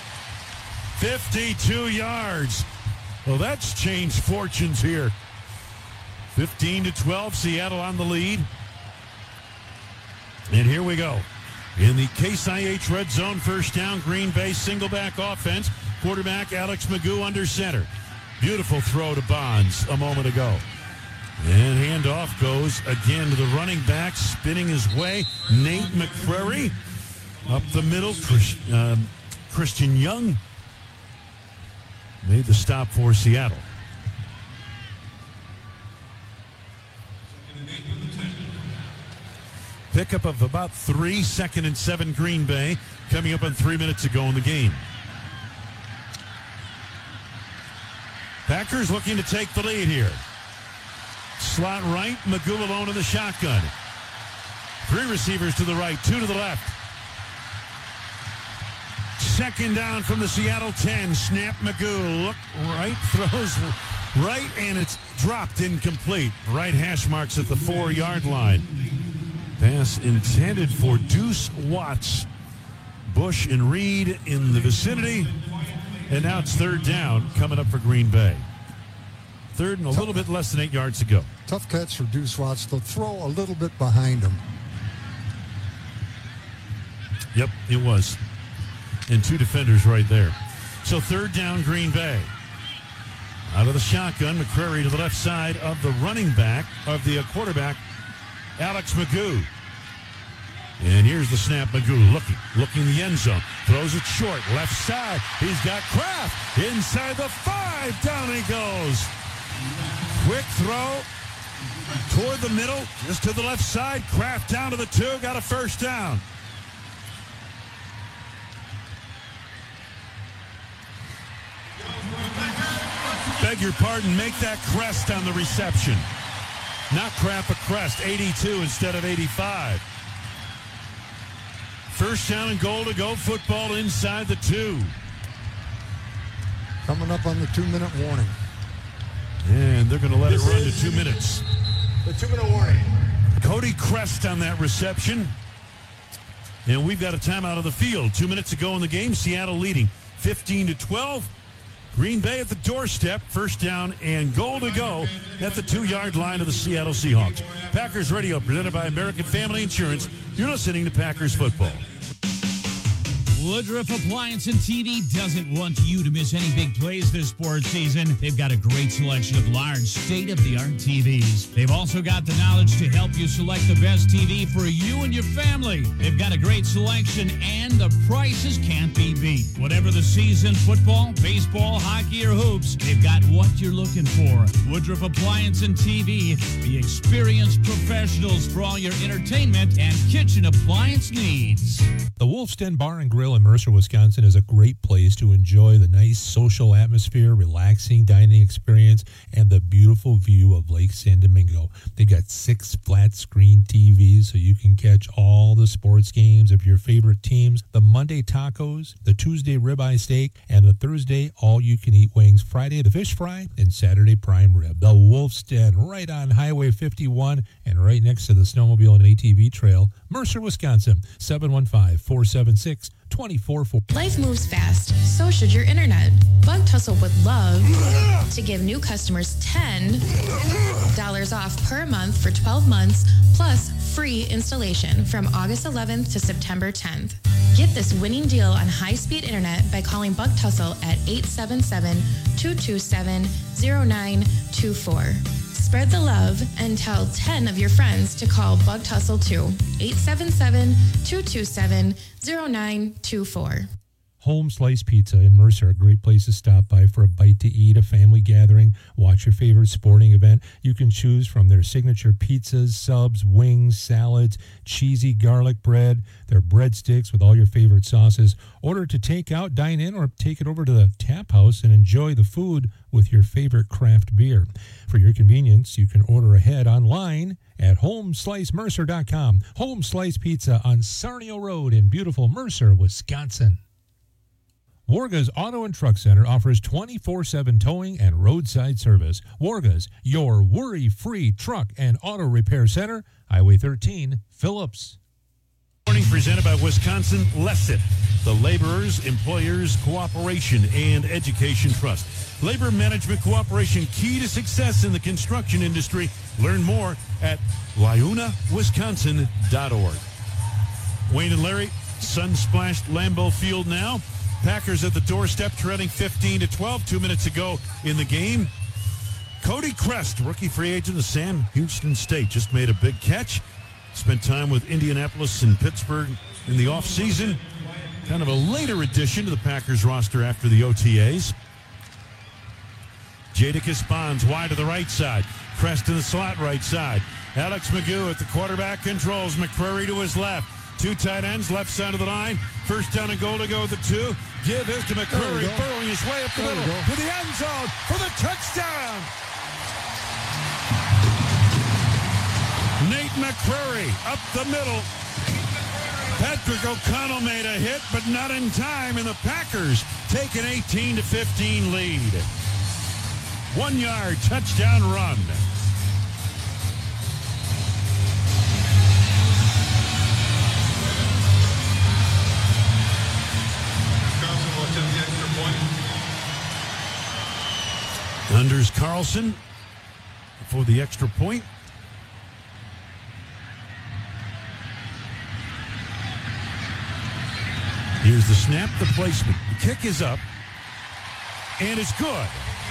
52 yards. Well, that's changed fortunes here. 15-12, Seattle on the lead. And here we go. In the Case IH red zone, first down, Green Bay single back offense. Quarterback Alex Magoo under center. Beautiful throw to Bonds a moment ago. And handoff goes again to the running back, spinning his way. Nate McCrary up the middle. Christian Young made the stop for Seattle. pickup of about 3, 2nd and 7 Green Bay, coming up on 3 minutes ago in the game. Packers looking to take the lead here. Slot right, Magoo alone in the shotgun. 3 receivers to the right, 2 to the left. 2nd down from the Seattle 10. Snap, Magoo. Look right, throws right, and it's dropped incomplete. Right hash marks at the 4-yard line. Pass intended for Deuce Watts. Bush and Reed in the vicinity. And now it's 3rd down coming up for Green Bay. 3rd and a little bit less than 8 yards to go. Tough catch for Deuce Watts. They'll throw a little bit behind him. Yep, it was. And 2 defenders right there. So 3rd down, Green Bay. Out of the shotgun, McCrary to the left side of the running back, of the quarterback, Alex Magoo. And here's the snap, Magoo looking the end zone. Throws it short, left side. He's got Kraft inside the 5. Down he goes. Quick throw toward the middle, just to the left side. Kraft down to the 2, got a 1st down. Beg your pardon, make that crest on the reception. Not Kraft, a crest, 82 instead of 85. 1st down and goal to go. Football inside the 2. Coming up on the 2-minute warning. And they're going to let it run to 2 minutes. The 2-minute warning. Cody Crest on that reception. And we've got a timeout of the field. 2 minutes ago in the game, Seattle leading 15-12. Green Bay at the doorstep, 1st down and goal to go at the 2-yard line of the Seattle Seahawks. Packers Radio, presented by American Family Insurance. You're listening to Packers football. Woodruff Appliance and TV doesn't want you to miss any big plays this sports season. They've got a great selection of large, state-of-the-art TVs. They've also got the knowledge to help you select the best TV for you and your family. They've got a great selection, and the prices can't be beat. Whatever the season, football, baseball, hockey, or hoops, they've got what you're looking for. Woodruff Appliance and TV, the experienced professionals for all your entertainment and kitchen appliance needs. The Wolf's Den Bar and Grill in Mercer, Wisconsin is a great place to enjoy the nice social atmosphere, relaxing dining experience, and the beautiful view of Lake San Domingo. They got 6 flat screen TVs so you can catch all the sports games of your favorite teams, the Monday tacos, the Tuesday ribeye steak, and the Thursday all-you-can-eat wings, Friday the fish fry, and Saturday prime rib. The Wolf's Den, right on Highway 51 and right next to the snowmobile and ATV trail, Mercer, Wisconsin, 715-476-2440. Life moves fast, so should your internet. Bug Tussle would love to give new customers $10 off per month for 12 months, plus free installation from August 11th to September 10th. Get this winning deal on high-speed internet by calling Bug Tussle at 877-227-0924. Spread the love and tell 10 of your friends to call Bug Tussle too. 877-227-0924. Home Slice Pizza in Mercer, a great place to stop by for a bite to eat, a family gathering, watch your favorite sporting event. You can choose from their signature pizzas, subs, wings, salads, cheesy garlic bread, their breadsticks with all your favorite sauces. Order to take out, dine in, or take it over to the tap house and enjoy the food with your favorite craft beer. For your convenience, you can order ahead online at homeslicemercer.com. Home Slice Pizza on Sarnio Road in beautiful Mercer, Wisconsin. Warga's Auto and Truck Center offers 24/7 towing and roadside service. Warga's, your worry-free truck and auto repair center, Highway 13, Phillips. Morning presented by Wisconsin Lesset, the Laborers, Employers, Cooperation, and Education Trust. Labor management cooperation, key to success in the construction industry. Learn more at LiunaWisconsin.org. Wayne and Larry, sun-splashed Lambeau Field now. Packers at the doorstep, trailing 15-12. 2 minutes ago in the game. Cody Crest, rookie free agent of Sam Houston State, just made a big catch. Spent time with Indianapolis and Pittsburgh in the offseason. Kind of a later addition to the Packers roster after the OTAs. Jadakiss Bonds wide to the right side. Crest in the slot right side. Alex Magoo at the quarterback controls. McCreary to his left. Two tight ends, left side of the line. First down and goal to go with the 2. Give this to McCreary, burrowing his way up the middle to the end zone for the touchdown. Nate McCreary up the middle. Patrick O'Connell made a hit, but not in time, and the Packers take an 18-15 lead. 1-yard touchdown run. Anders Carlson for the extra point. Here's the snap, the placement. The kick is up, and it's good.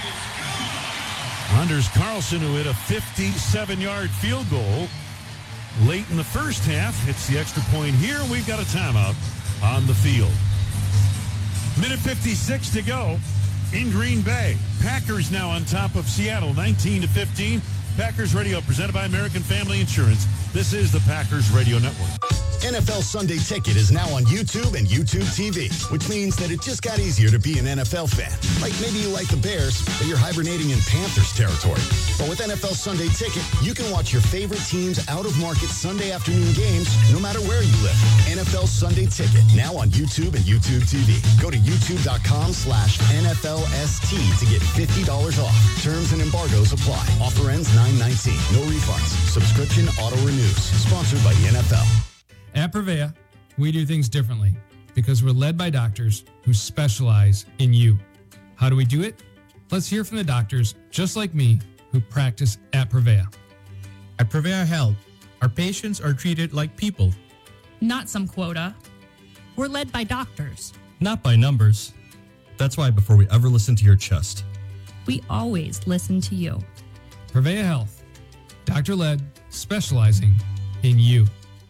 Anders Carlson, who hit a 57-yard field goal late in the first half, hits the extra point here. We've got a timeout on the field. Minute 56 to go in Green Bay. Packers now on top of Seattle, 19-15. Packers Radio, presented by American Family Insurance. This is the Packers Radio Network. NFL Sunday Ticket is now on YouTube and YouTube TV, which means that it just got easier to be an NFL fan. Like maybe you like the Bears, but you're hibernating in Panthers territory. But with NFL Sunday Ticket, you can watch your favorite team's out-of-market Sunday afternoon games no matter where you live. NFL Sunday Ticket, now on YouTube and YouTube TV. Go to youtube.com/NFLST to get $50 off. Terms and embargoes apply. Offer ends 9/19. No refunds. Subscription auto-renews. Sponsored by the NFL. At Prevea, we do things differently because we're led by doctors who specialize in you. How do we do it? Let's hear from the doctors, just like me, who practice at Prevea. At Prevea Health, our patients are treated like people. Not some quota. We're led by doctors. Not by numbers. That's why before we ever listen to your chest, we always listen to you. Prevea Health, doctor-led, specializing in you.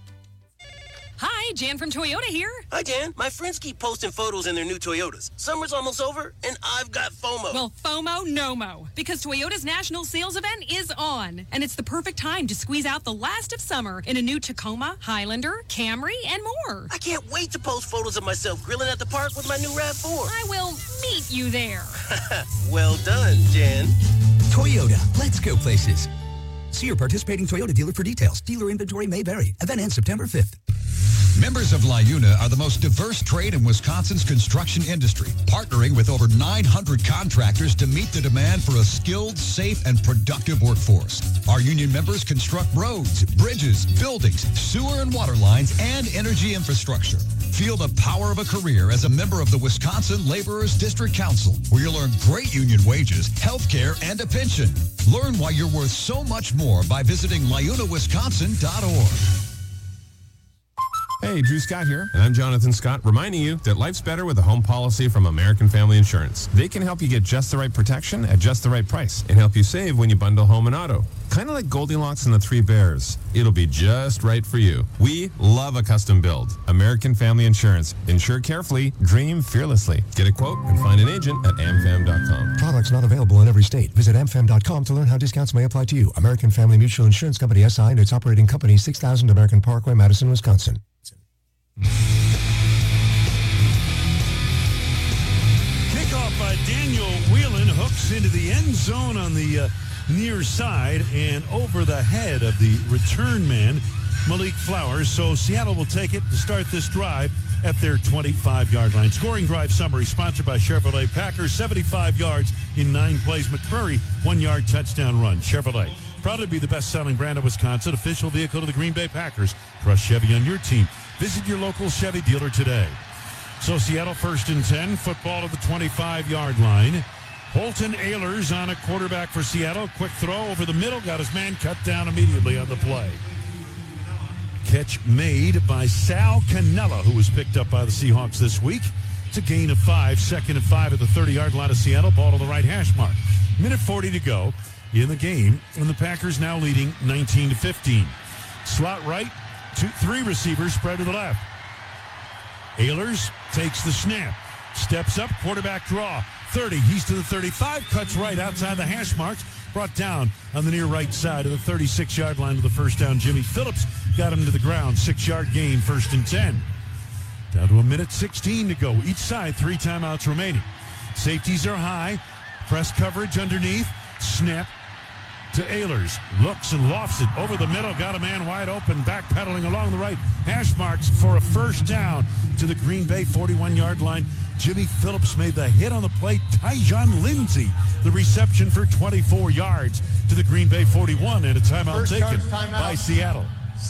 Hi, Jan from Toyota here. Hi, Jan. My friends keep posting photos in their new Toyotas. Summer's almost over, and I've got FOMO. Well, FOMO, no-mo. Because Toyota's national sales event is on. And it's the perfect time to squeeze out the last of summer in a new Tacoma, Highlander, Camry, and more. I can't wait to post photos of myself grilling at the park with my new RAV4. I will meet you there. Well done, Jan. Toyota, let's go places. See your participating Toyota dealer for details. Dealer inventory may vary. Event ends September 5th. Members of LIUNA are the most diverse trade in Wisconsin's construction industry, partnering with over 900 contractors to meet the demand for a skilled, safe, and productive workforce. Our union members construct roads, bridges, buildings, sewer and water lines, and energy infrastructure. Feel the power of a career as a member of the Wisconsin Laborers District Council, where you'll earn great union wages, health care, and a pension. Learn why you're worth so much more by visiting liunawisconsin.org. Hey, Drew Scott here, and I'm Jonathan Scott, reminding you that life's better with a home policy from American Family Insurance. They can help you get just the right protection at just the right price and help you save when you bundle home and auto. Kind of like Goldilocks and the Three Bears. It'll be just right for you. We love a custom build. American Family Insurance. Insure carefully, dream fearlessly. Get a quote and find an agent at amfam.com. Products not available in every state. Visit amfam.com to learn how discounts may apply to you. American Family Mutual Insurance Company, SI, and its operating company, 6000 American Parkway, Madison, Wisconsin. Kickoff by Daniel Whelan, hooks into the end zone on the near side and over the head of the return man, Malik Flowers. So Seattle will take it to start this drive at their 25-yard line. Scoring drive summary sponsored by Chevrolet. Packers, 75 yards in 9 plays. McCreary, 1-yard touchdown run. Chevrolet, proud to be the best-selling brand of Wisconsin, official vehicle of the Green Bay Packers. Trust Chevy on your team. Visit your local Chevy dealer today. So Seattle 1st and 10, football to the 25-yard line. Holton Ahlers on a quarterback for Seattle. Quick throw over the middle, got his man cut down immediately on the play. Catch made by Sal Cannella, who was picked up by the Seahawks this week. It's a gain of 5, 2nd and 5 at the 30-yard line of Seattle. Ball to the right hash mark. Minute 40 to go in the game, and the Packers now leading 19-15. Slot right, 3 receivers spread to the left. Ahlers takes the snap, steps up, quarterback draw, 30. He's to the 35. Cuts right outside the hash marks. Brought down on the near right side of the 36-yard line to the first down. Jimmy Phillips got him to the ground. 6-yard gain, 1st and 10. Down to 1:16 to go. Each side, 3 timeouts remaining. Safeties are high. Press coverage underneath. Snap to Ehlers. Looks and lofts it over the middle. Got a man wide open. Backpedaling along the right. Hash marks for a first down to the Green Bay 41-yard line. Jimmy Phillips made the hit on the play. Tyjon Lindsey, the reception for 24 yards to the Green Bay 41, and a timeout taken by Seattle.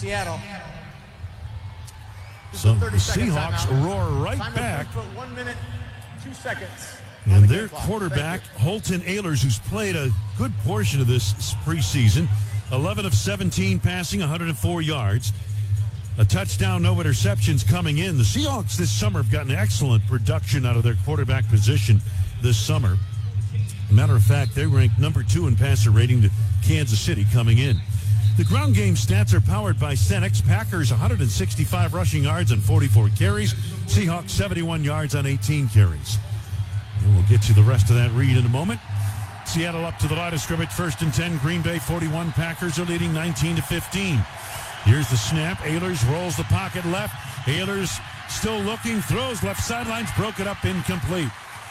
So the Seahawks roar right back. 1 minute, 2 seconds. And their quarterback, Holton Ahlers, who's played a good portion of this preseason, 11 of 17 passing, 104 yards. A touchdown, no interceptions coming in. The Seahawks this summer have gotten excellent production out of their quarterback position this summer. Matter of fact, they ranked number 2 in passer rating to Kansas City coming in. The ground game stats are powered by Cenex. Packers 165 rushing yards on 44 carries. Seahawks 71 yards on 18 carries. And we'll get to the rest of that read in a moment. Seattle up to the line of scrimmage, 1st and 10. Green Bay 41. Packers are leading 19-15. Here's the snap. Ehlers rolls the pocket left. Ehlers still looking, throws left sidelines, broke it up, incomplete.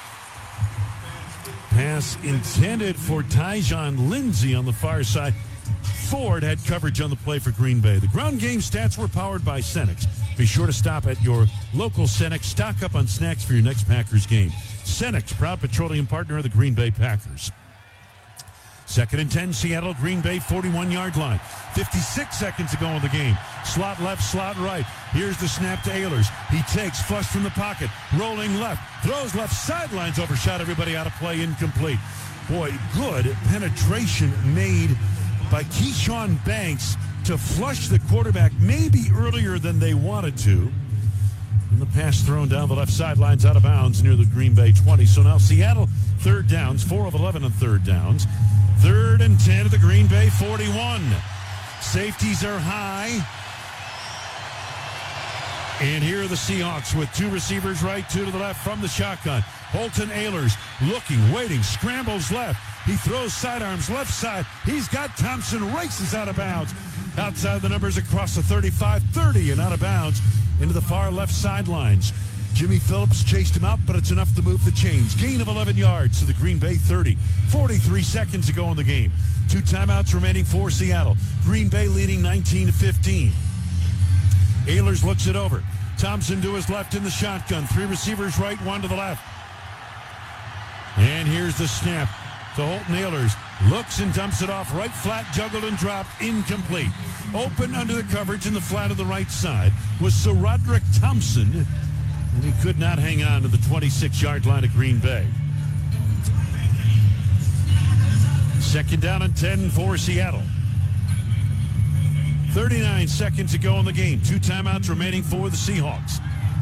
Pass intended for Tyjon Lindsey on the far side. Ford had coverage on the play for Green Bay. The ground game stats were powered by Cenex. Be sure to stop at your local Cenex. Stock up on snacks for your next Packers game. Cenex, proud petroleum partner of the Green Bay Packers. 2nd and 10, Seattle, Green Bay 41-yard line. 56 seconds to go in the game. Slot left, slot right. Here's the snap to Ehlers. He takes, flush from the pocket, rolling left, throws left sidelines, overshot everybody out of play, incomplete. Boy, good penetration made by Keyshawn Banks to flush the quarterback maybe earlier than they wanted to. And the pass thrown down the left sidelines out of bounds near the Green Bay 20. So now Seattle, 3rd downs, 4 of 11 on 3rd downs. 3rd and 10 at the Green Bay 41. Safeties are high. And here are the Seahawks with 2 receivers right, 2 to the left from the shotgun. Holton Ahlers looking, waiting, scrambles left. He throws sidearms left side. He's got Thompson, races out of bounds. Outside the numbers across the 35, 30 and out of bounds into the far left sidelines. Jimmy Phillips chased him out, but it's enough to move the chains. Gain of 11 yards to the Green Bay 30. 43 seconds to go in the game. 2 timeouts remaining for Seattle. Green Bay leading 19-15. Ehlers looks it over. Thompson to his left in the shotgun. 3 receivers right, 1 to the left. And here's the snap to Holton Ahlers. Looks and dumps it off. Right flat, juggled and dropped. Incomplete. Open under the coverage in the flat of the right side was SaRodorick Thompson. And he could not hang on to the 26-yard line of Green Bay. 2nd down and 10 for Seattle. 39 seconds to go in the game. 2 timeouts remaining for the Seahawks.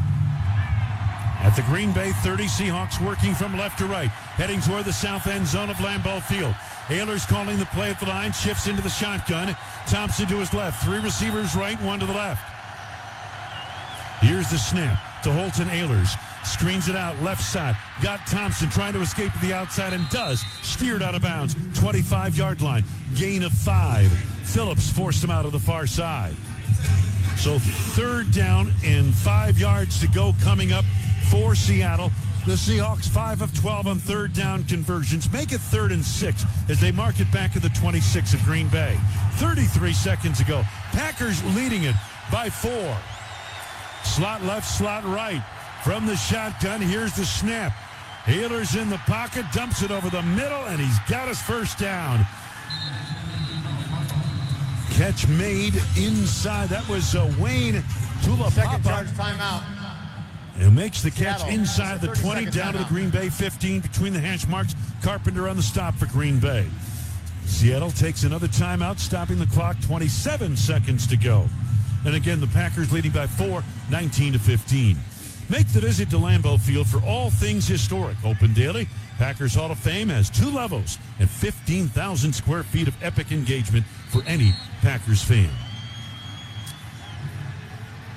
At the Green Bay 30, Seahawks working from left to right, heading toward the south end zone of Lambeau Field. Ehlers calling the play at the line, shifts into the shotgun. Thompson to his left, 3 receivers right, 1 to the left. Here's the snap to Holton Ahlers. Screens it out, left side. Got Thompson trying to escape to the outside and does. Steered out of bounds, 25-yard line. Gain of 5. Phillips forced him out of the far side. So 3rd down and 5 yards to go coming up for Seattle. The Seahawks 5 of 12 on 3rd down conversions. Make it 3rd and 6 as they mark it back at the 26 of Green Bay. 33 seconds to go. Packers leading it by 4. Slot left, slot right. From the shotgun, here's the snap. Ehlers in the pocket, dumps it over the middle, and he's got his first down. Catch made inside. That was Wayne Tulapapa. Second charge timeout. And makes the catch inside the 20, down to the Green Bay 15 between the hash marks. Carpenter on the stop for Green Bay. Seattle takes another timeout, stopping the clock, 27 seconds to go. And again, the Packers leading by 4, 19-15. Make the visit to Lambeau Field for all things historic. Open daily. Packers Hall of Fame has 2 levels and 15,000 square feet of epic engagement for any Packers fan.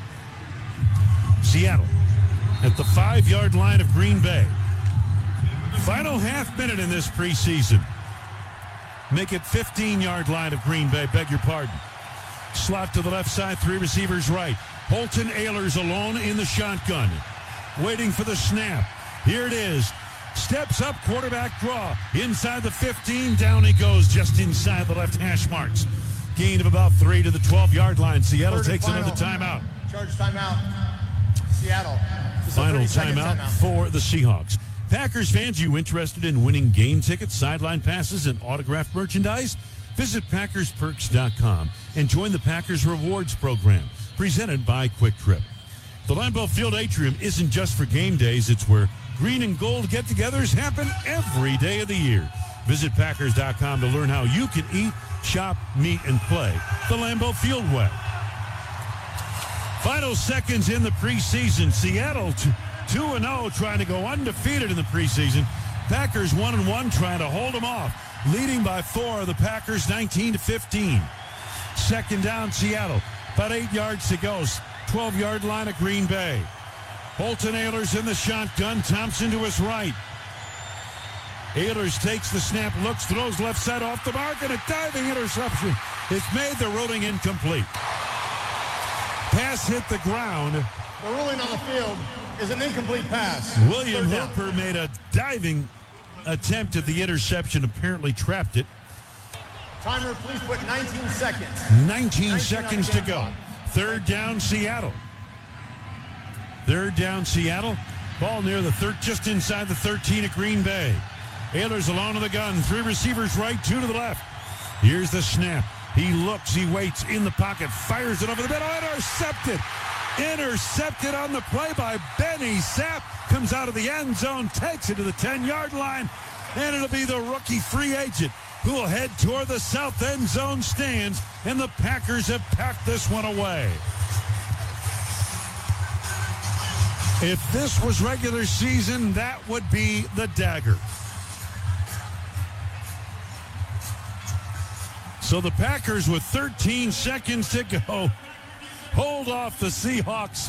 Seattle at the 5-yard line of Green Bay. Final half minute in this preseason. Make it 15-yard line of Green Bay. Beg your pardon. Slot to the left side, 3 receivers right. Holton Ahlers alone in the shotgun. Waiting for the snap. Here it is. Steps up, quarterback draw. Inside the 15, down he goes just inside the left hash marks. Gain of about 3 to the 12-yard line. Seattle takes another timeout. Charge timeout. Seattle. Final timeout for the Seahawks. Packers fans, you interested in winning game tickets, sideline passes, and autographed merchandise? Visit PackersPerks.com and join the Packers Rewards Program, presented by Quick Trip. The Lambeau Field Atrium isn't just for game days. It's where green and gold get-togethers happen every day of the year. Visit Packers.com to learn how you can eat, shop, meet, and play the Lambeau Field way. Final seconds in the preseason. Seattle 2-0, trying to go undefeated in the preseason. Packers 1-1, trying to hold them off. Leading by 4, the Packers 19-15. Second down, Seattle. About 8 yards to go. 12-yard line of Green Bay. Holton Ahlers in the shotgun. Thompson to his right. Ahlers takes the snap, looks, throws left side off the mark, and a diving interception. It's made, the ruling incomplete. Pass hit the ground. The ruling on the field is an incomplete pass. William Hooper made a diving attempt at the interception, apparently trapped it. Timer, please put 19 seconds. 19 seconds to go. Third down, Seattle. Third down, Seattle. Ball near the just inside the 13 of Green Bay. Ahlers alone in the gun. 3 receivers right, 2 to the left. Here's the snap. He looks, he waits in the pocket, fires it over the middle, intercepted. Intercepted on the play by Benny Sapp. Comes out of the end zone, takes it to the 10-yard line, and it'll be the rookie free agent who will head toward the south end zone stands, and the Packers have packed this one away. If this was regular season, that would be the dagger. So the Packers, with 13 seconds to go, hold off the Seahawks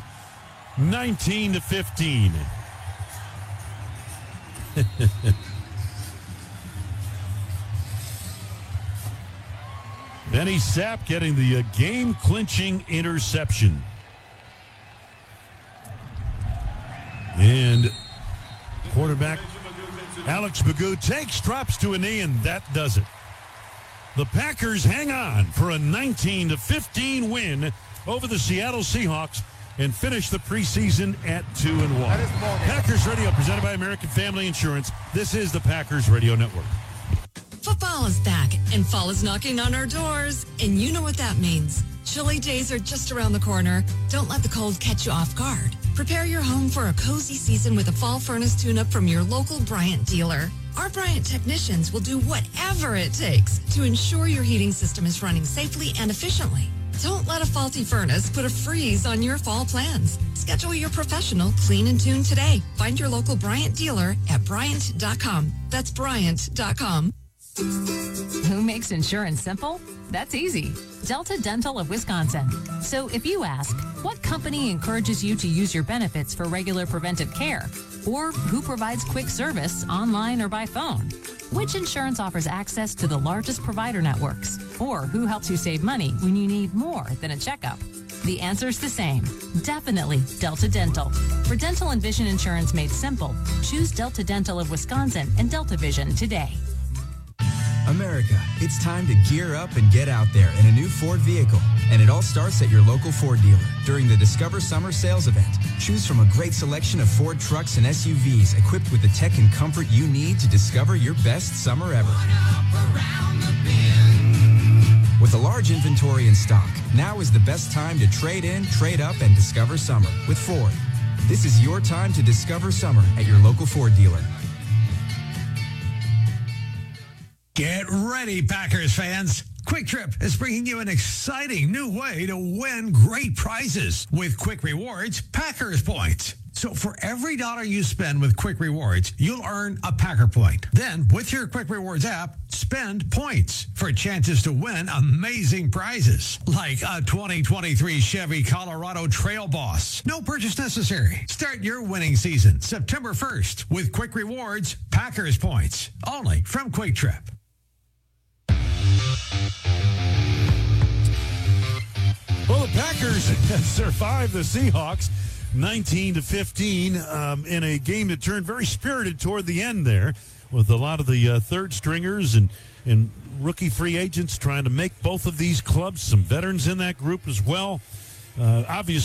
19-15. Benny Sapp getting the game-clinching interception. And quarterback Alex Magoo takes, drops to a knee, and that does it. The Packers hang on for a 19-15 win over the Seattle Seahawks and finish the preseason at 2-1. Packers Radio, presented by American Family Insurance. This is the Packers Radio Network. Football is back, and fall is knocking on our doors, and you know what that means. Chilly days are just around the corner. Don't let the cold catch you off guard. Prepare your home for a cozy season with a fall furnace tune-up from your local Bryant dealer. Our Bryant technicians will do whatever it takes to ensure your heating system is running safely and efficiently. Don't let a faulty furnace put a freeze on your fall plans. Schedule your professional clean and tune today. Find your local Bryant dealer at Bryant.com. That's Bryant.com. Who makes insurance simple? That's easy. Delta Dental of Wisconsin. So if you ask, what company encourages you to use your benefits for regular preventive care? Or who provides quick service online or by phone? Which insurance offers access to the largest provider networks? Or who helps you save money when you need more than a checkup? The answer's the same. Definitely Delta Dental. For dental and vision insurance made simple, choose Delta Dental of Wisconsin and Delta Vision today. America, it's time to gear up and get out there in a new Ford vehicle. And it all starts at your local Ford dealer during the Discover Summer Sales Event. Choose from a great selection of Ford trucks and SUVs equipped with the tech and comfort you need to discover your best summer ever. With a large inventory in stock, now is the best time to trade in, trade up, and discover summer with Ford. This is your time to discover summer at your local Ford dealer. Get ready, Packers fans. Quick Trip is bringing you an exciting new way to win great prizes with Quick Rewards Packers Points. So for every $1 you spend with Quick Rewards, you'll earn a Packer point. Then, with your Quick Rewards app, spend points for chances to win amazing prizes, like a 2023 Chevy Colorado Trail Boss. No purchase necessary. Start your winning season September 1st with Quick Rewards Packers points, only from Quick Trip. Well, the Packers survived the Seahawks 19-15 in a game that turned very spirited toward the end there, with a lot of the third stringers and rookie free agents trying to make both of these clubs, some veterans in that group as well. Obviously,